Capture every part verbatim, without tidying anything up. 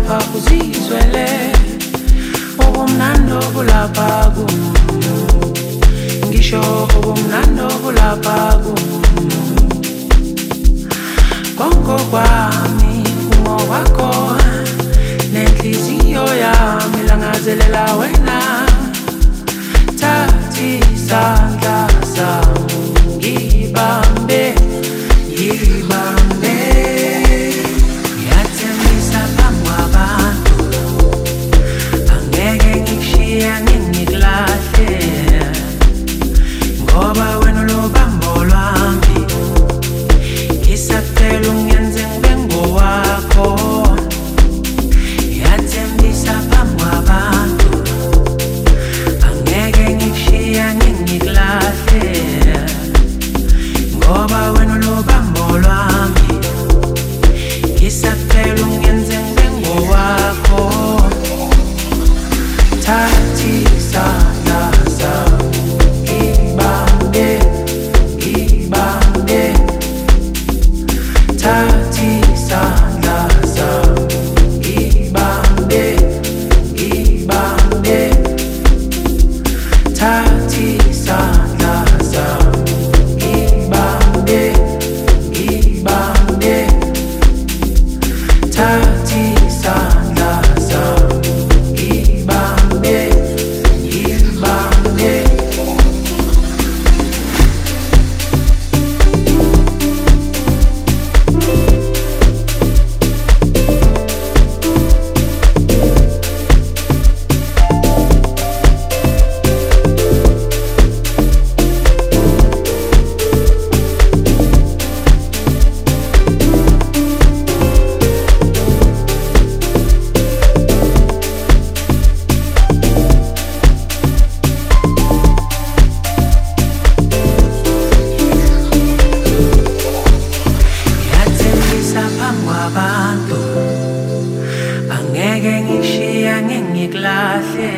lapha uzizwele ubumnando bulapha kumuntu ngisho ubumnando bulapha kumuntu konko kwami umo wakho nenhliziyo yami langazelela wena thathi isandla sami ngibambe ngibambe yathembisa phambi kwabantu angeke ngikushiya ngingikulahle ngoba wena ulobambo lwami ngisacela ungenze ngibe ngowakho yathembisa phambi kwabantu angeke ngikushiya ngingikulahle ngoba wena ulobambo lwami ngisacela ungenze ngibe ngowakho thathi isandla sami ngibambe ngibambe thathi isandla sami ngibambe ngibambe thathi isandla sami ngibambe ngibambe thathi isandla sami ngibambe ngibambe yathembisa phambi kwabantu angeke ngikushiya ngingikulahle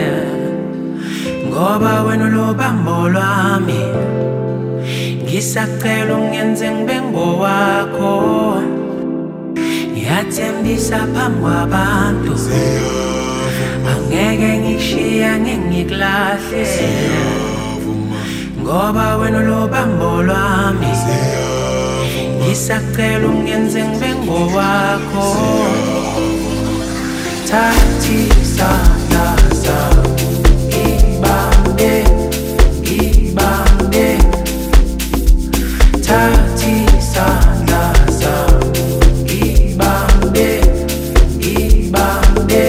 ngoba wena ulobambo lwami ngisacela ungenze ngibe ngowakho yathembisa phambi kwabantu angeke ngikushiya ngingikulahle ngoba wena ulobambo lwami ngisacela ungenze ngibe ngowakho thathi isandla sami ngibambe ngibambe thathi isandla sami ngibambe ngibambe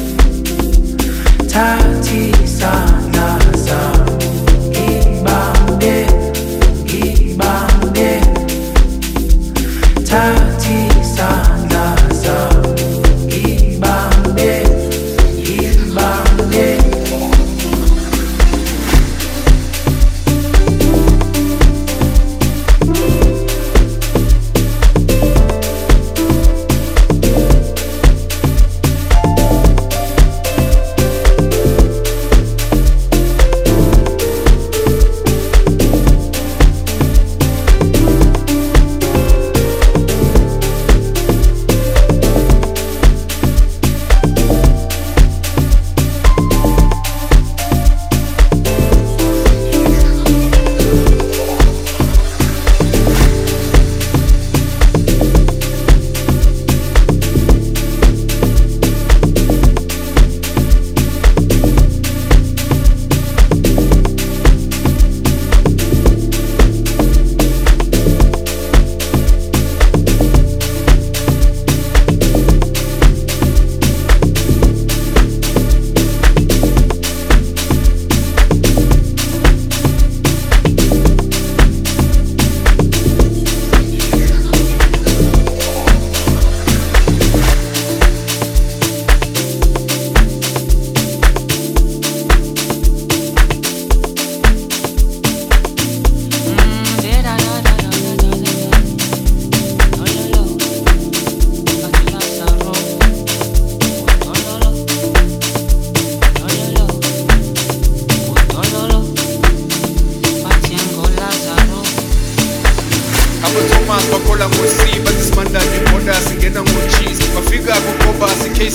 thathi isandla sami ngibambe ngibambe thathi isandla sami ngibambe ngibambe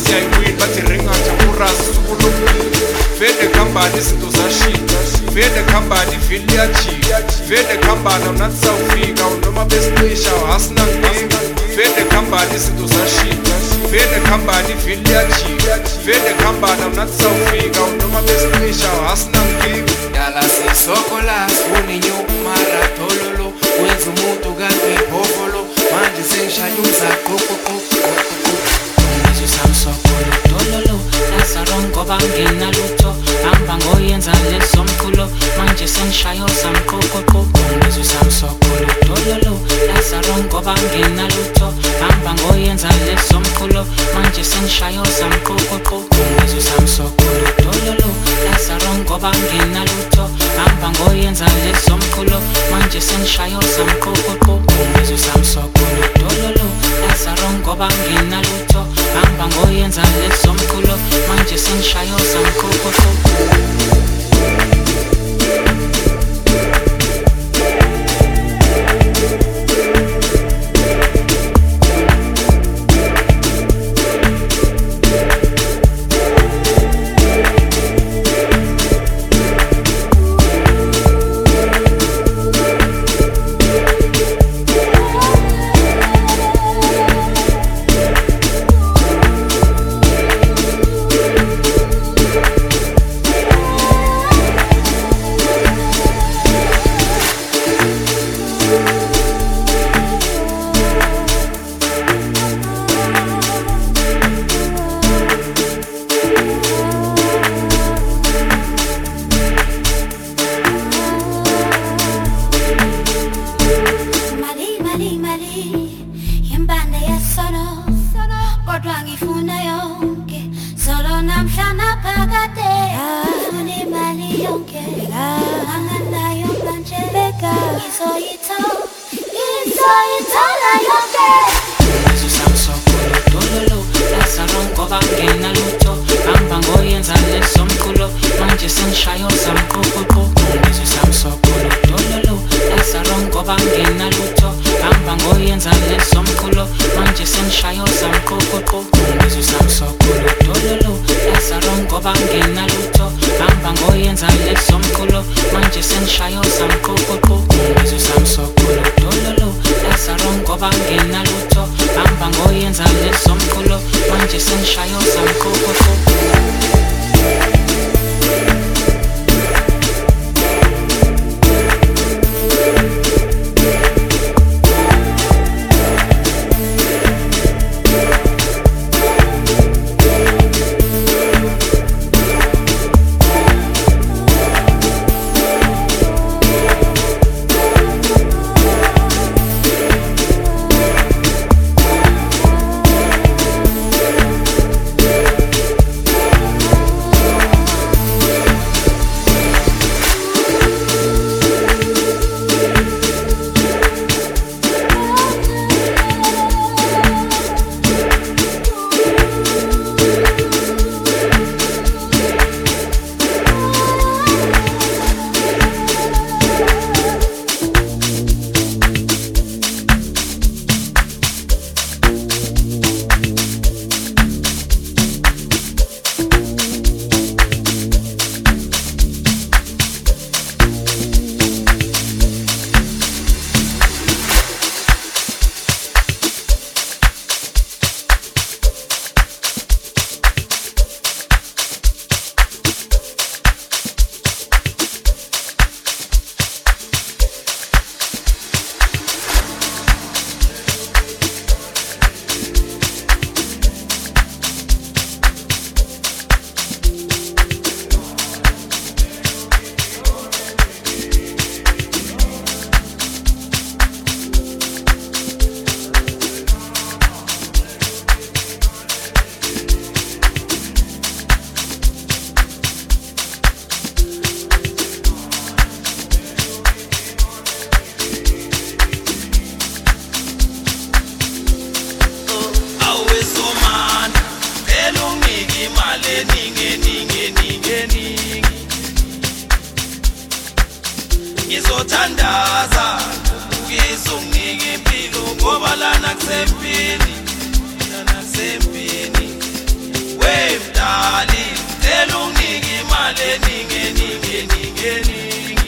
siyayiwini bathi ringatha urasi sukulo vele khambani izinto zashita vele khambani ivili liyajika vele khambani awunathi sawufika noma besicisha asinankinga vele khambani izinto zashita vele khambani ivili liyajika vele khambani awunathi sawufika noma besicisha asinankinga dala sisokola sifuna inyuku mara thololo wenza umuntu kanti ibhovolo manje sengishaya umzaqoqoqo Ngizwe samsokolo dololo Lasaron ngoba nginalutho hamba ngoyenza lesomkhulo manje sengishayo samqoqoqo Ngizwe samsokolo dololo Lasaron ngoba nginalutho hamba ngoyenza lesomkhulo manje sengishayo samqoqoqo Ngizwe samsokolo dololo Lasaron ngoba nginalutho hamba ngoyenza lesomkhulo manje sengishayo samqoqoqo Ngizwe samsokolo dololo Lasaron ngoba nginalutho hamba ngoyenza lesomkhulo manje sengishayo samqoqoqo Manje sengishayo samqoqoqo imali eningi eningi eningi eningi.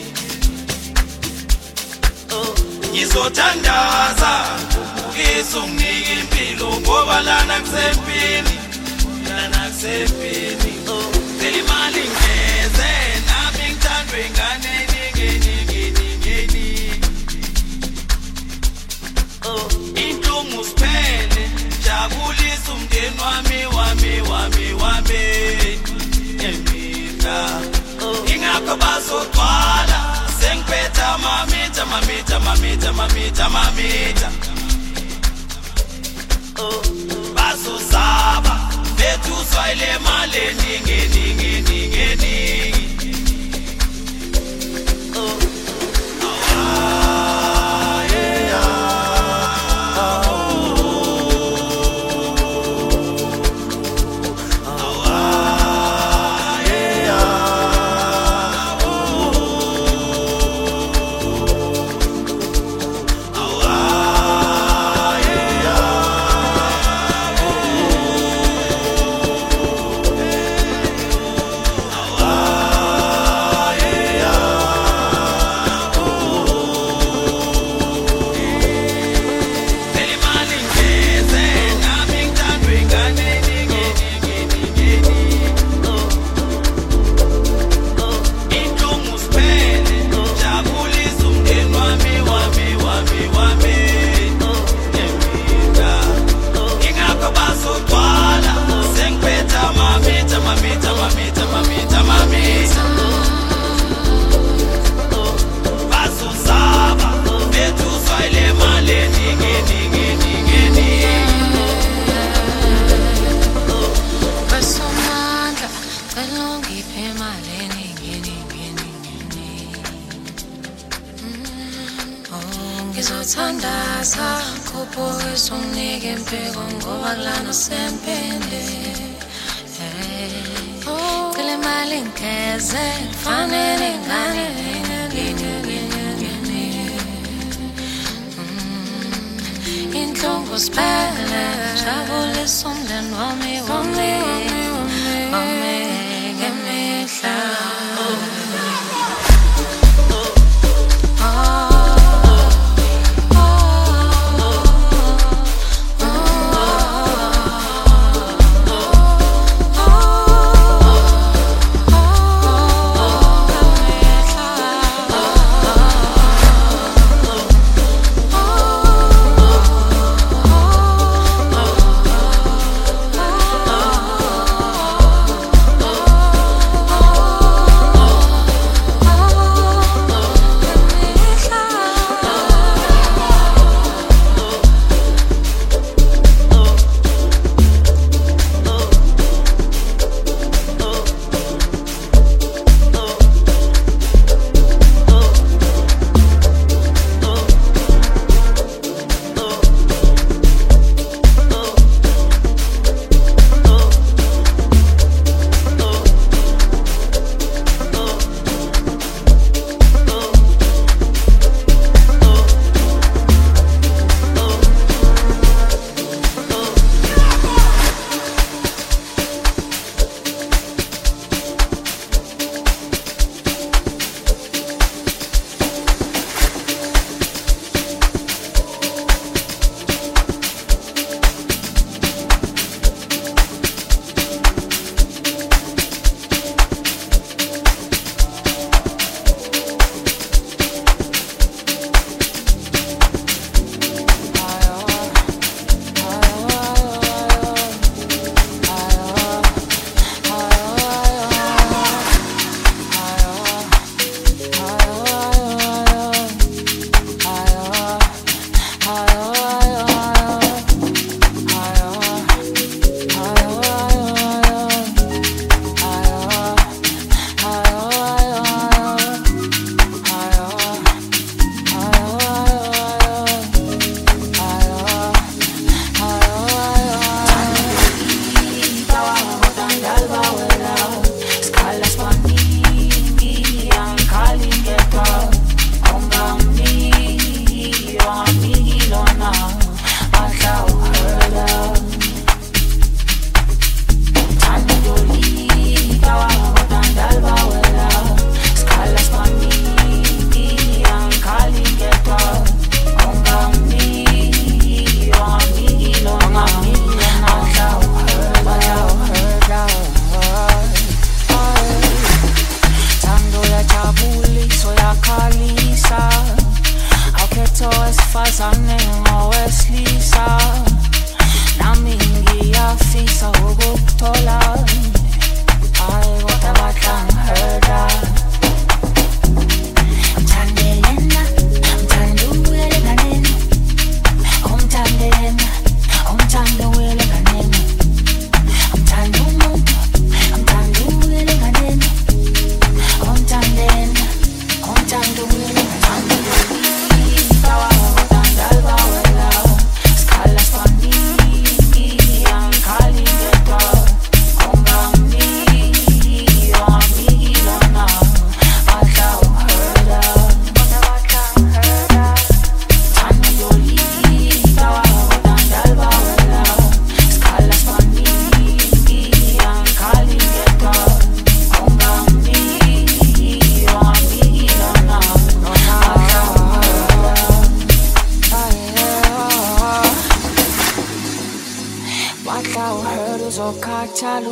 Ngizothandaza ukubukisa unginike impilo ngoba lana kusempini, lana kusempini. Ngicela imali ngeze nami ngithandwe ingane eningi eningi eningi eningi. Inhlungu siphele jabulisa umndeni wami wami wami wami emina. Ingakho bazogcwala sengiphethe mamita mamita mamita mamita mamita. Bazosaba bethu uzwayile mali eningi eningi eningi eningi. Ngizothandaza kubukisa unginike impilo ngoba kulana sempini. Ngicela imali ngeze fanele ingane inhlungu siphele jabulisa umndeni wami wami wami ngemihla.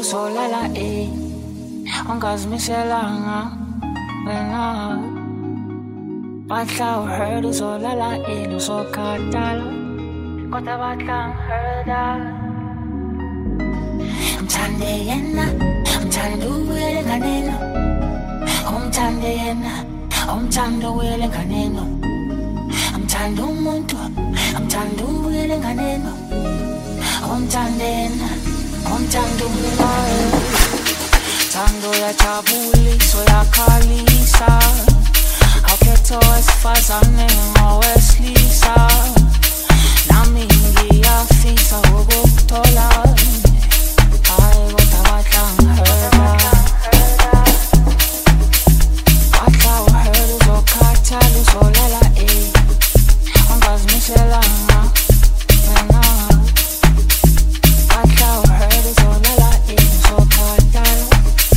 uzolala eh ungazimiselanga wena batla uhurt uzolala eh uzokhathala kodwa batla ngihurta umthande yena umthande ubuyele nganeno umthande yena umthande ubuyele nganeno umthande umuntu umthande ubuyele nganeno umthande yena umthande ubuyele Tando ya chabuliso ya kalisa Auketo esifazane ngoweslisa Nami ngiyafisa ukukuthola Hayi kodwa batla ngihurta Batla uhurta uzokhathala uzolala eh ungazimiselanga wena Batla uhurta uzolala eh uzokhathala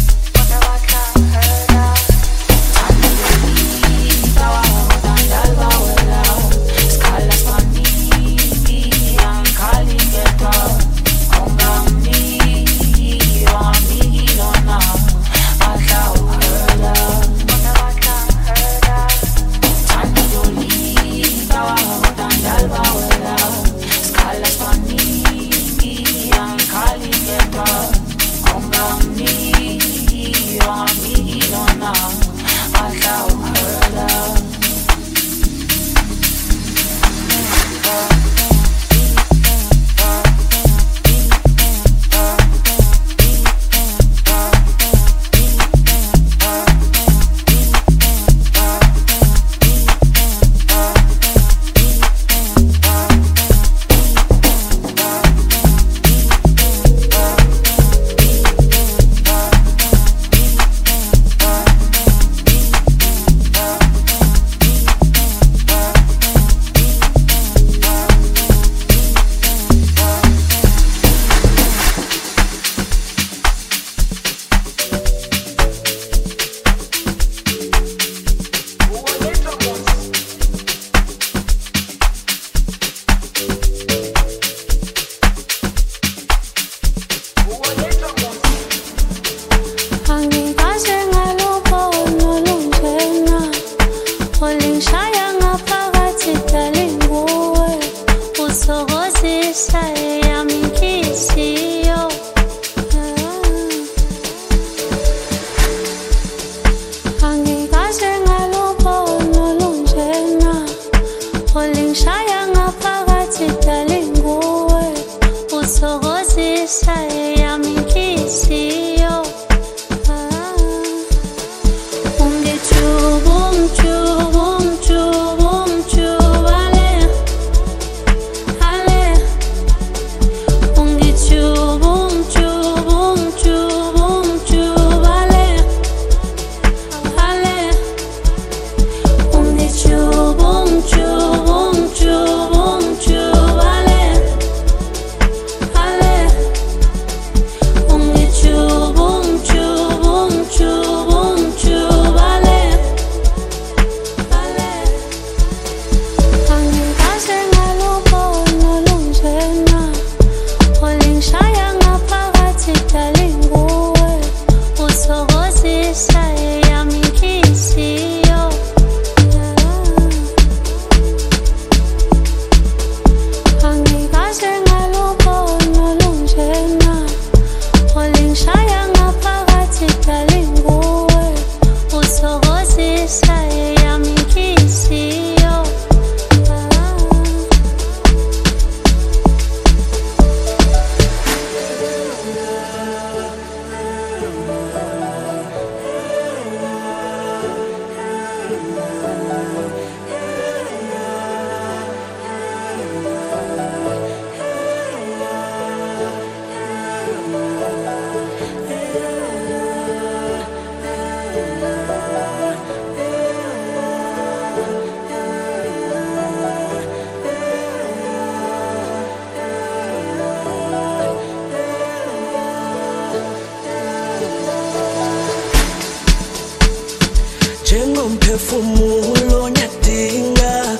Njengomphefumulo nyadinga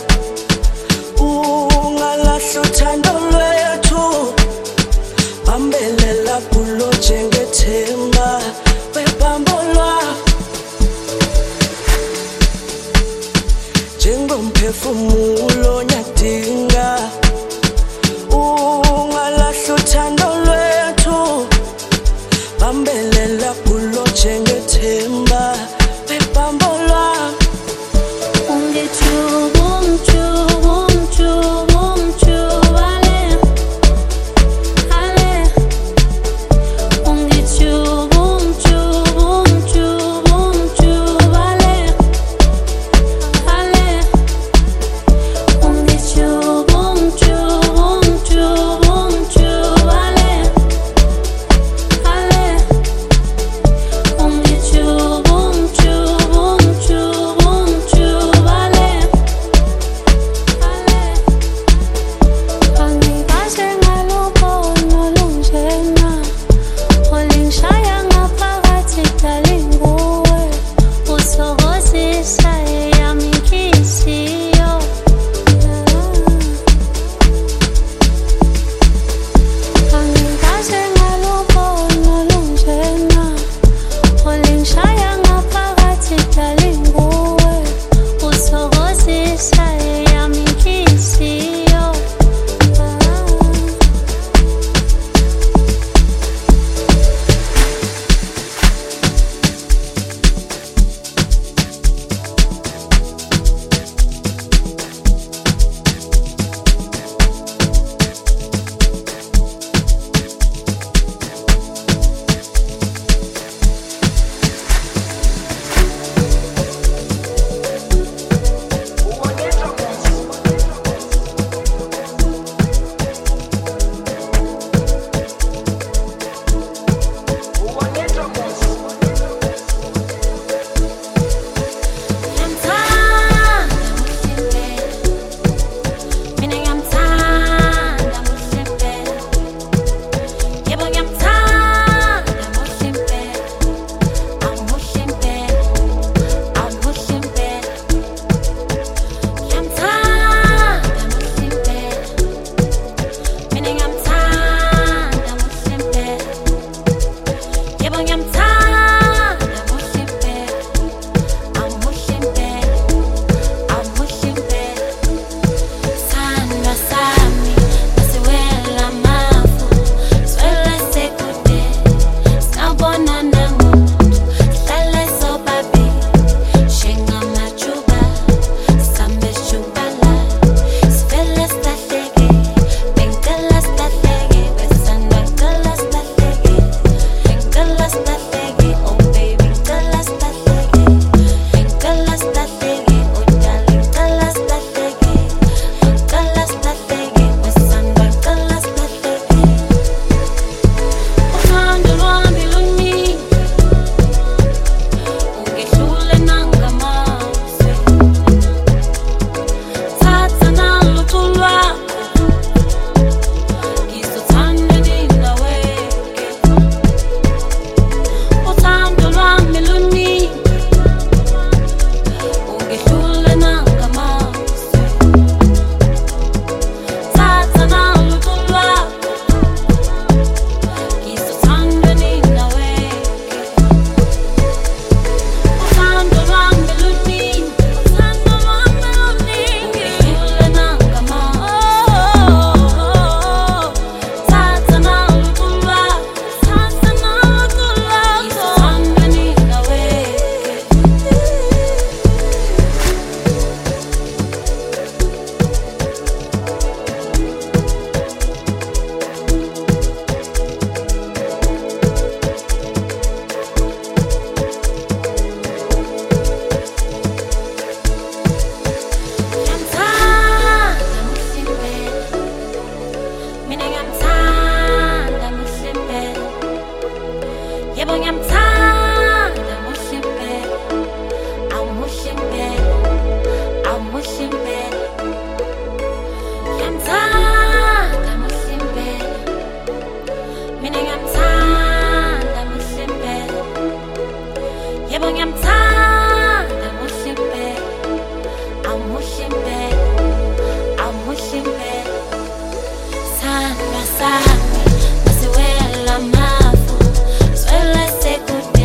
ungalahla uthando lwethu bambelela kulo njengethe umphefumulo nyadinga ungalahla uthando lwethu bambelela kulo njengethemba bebambo lwami ungijubu mjubu mjubu mjubu ale ale ungijubu mjubu mjubu mjubu ale ale ungijubu mjubu mjubu mjubu ale ale ungijubu mjubu mjubu mjubu ale ale angibashe ngalubona lunjena olingishaya ngaphakathi dalinguwe uthokozisa eyami inhliziyo angibashe ngalubona lunjena olingishaya ngaphakathi dalinguwe uthokozisa eyami inhliziyo Sana, sana, nasiwela mafu, swela sekunde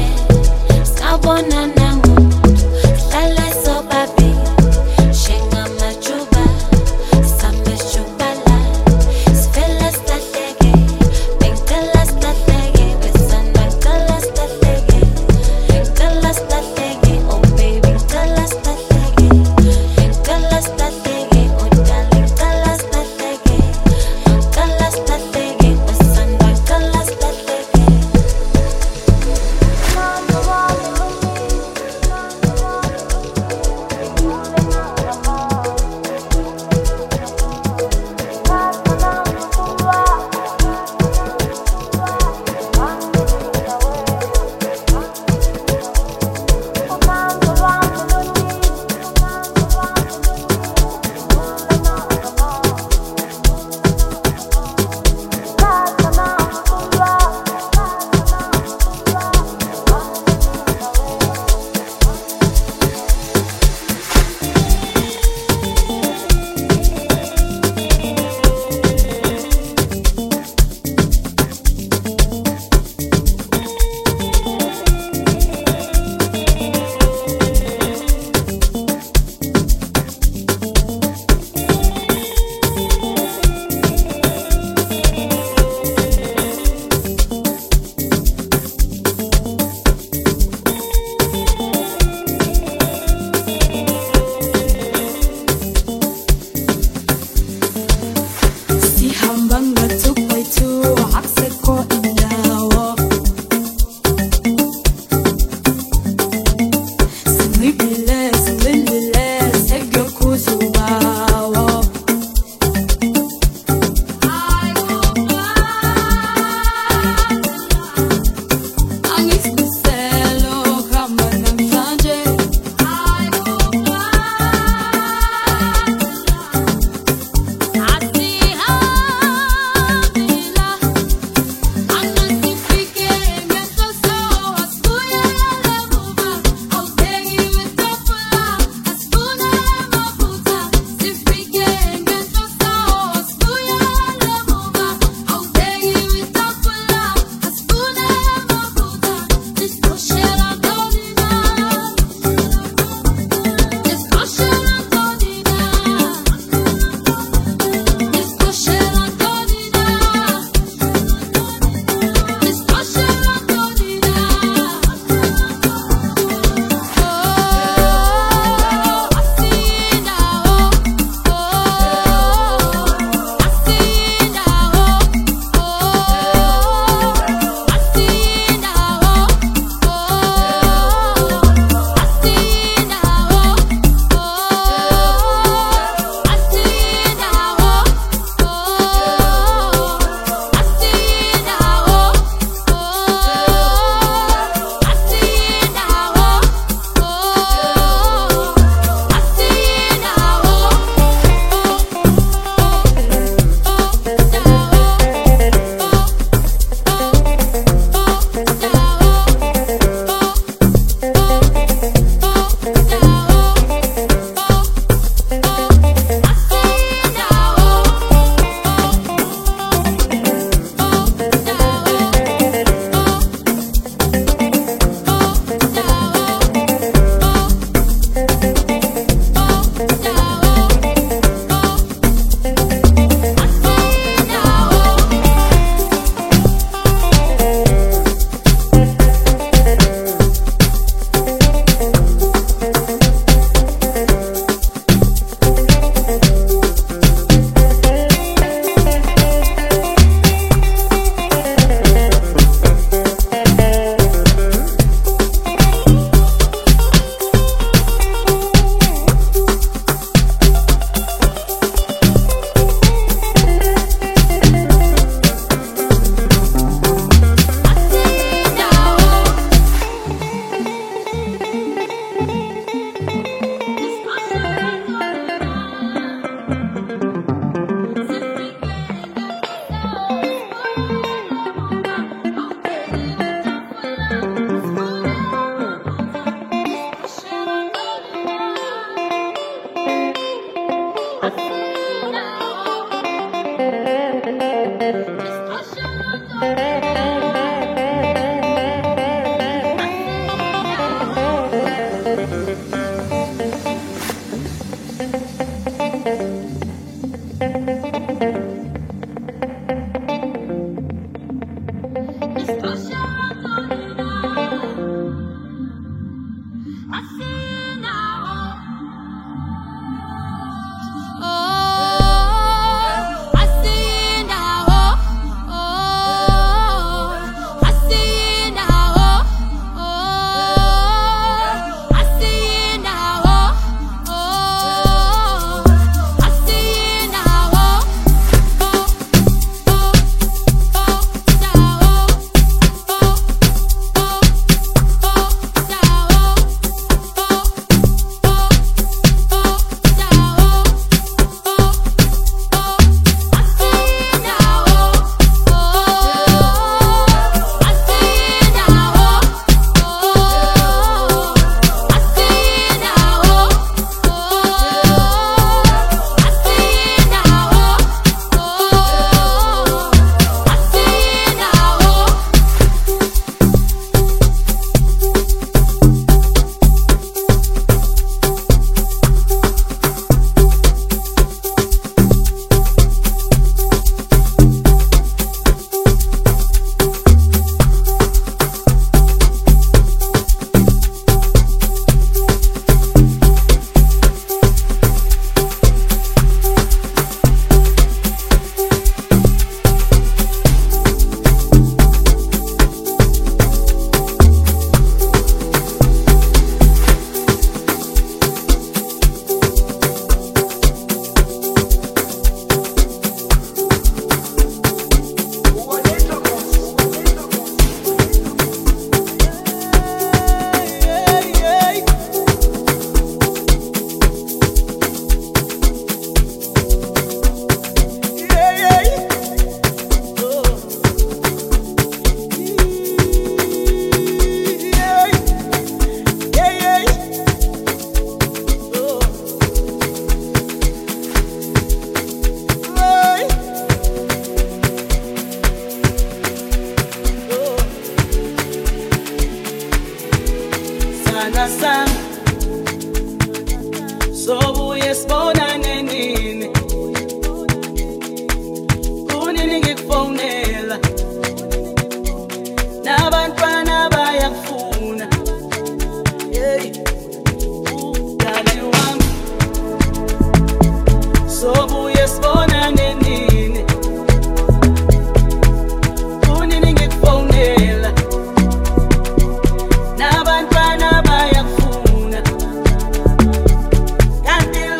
sithandwa sami sobuye sibonane nini kunini ngikufonela nabantwana bayakufuna hey udali wami sobuye sibonane nini kunini ngikufonela nabantwana bayakufuna kanti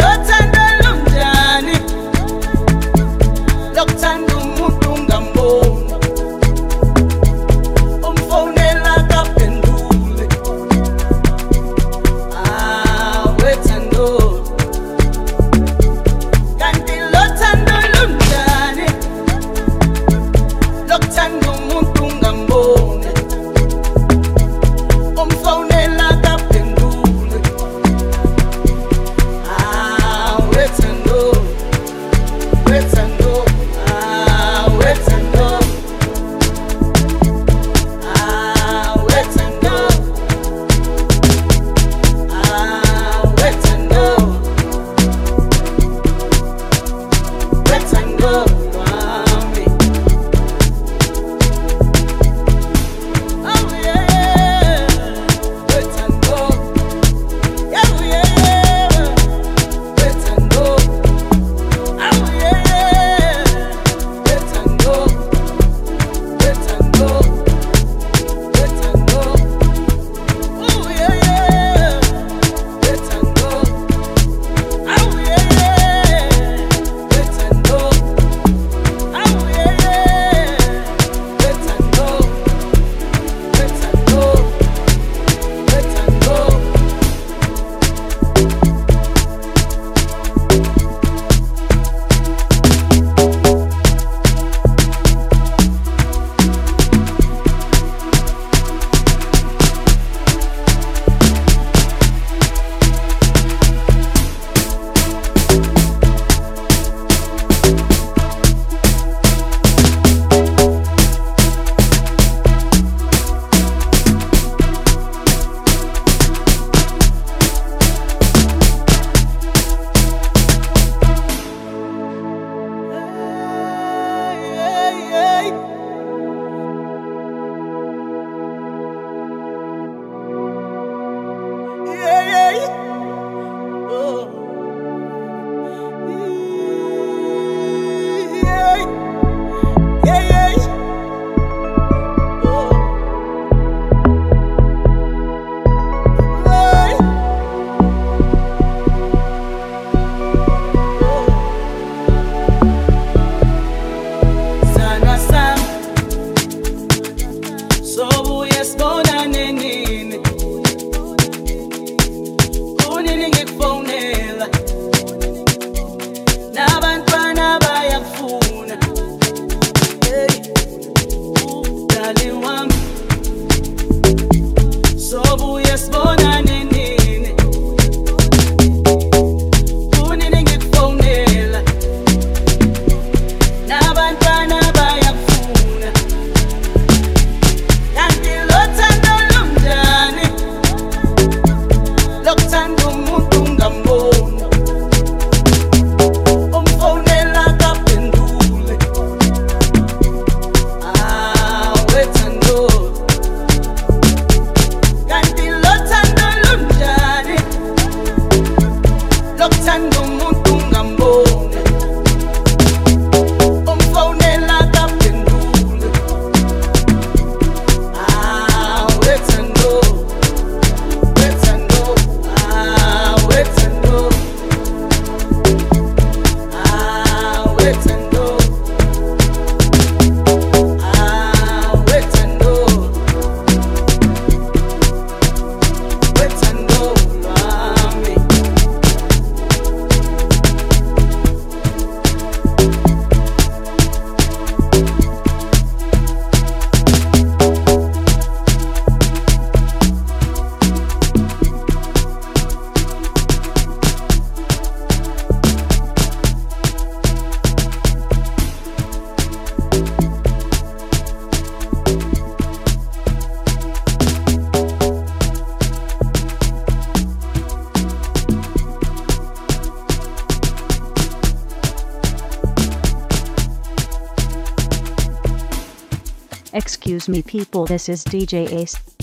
Excuse me people, this is D J Ace.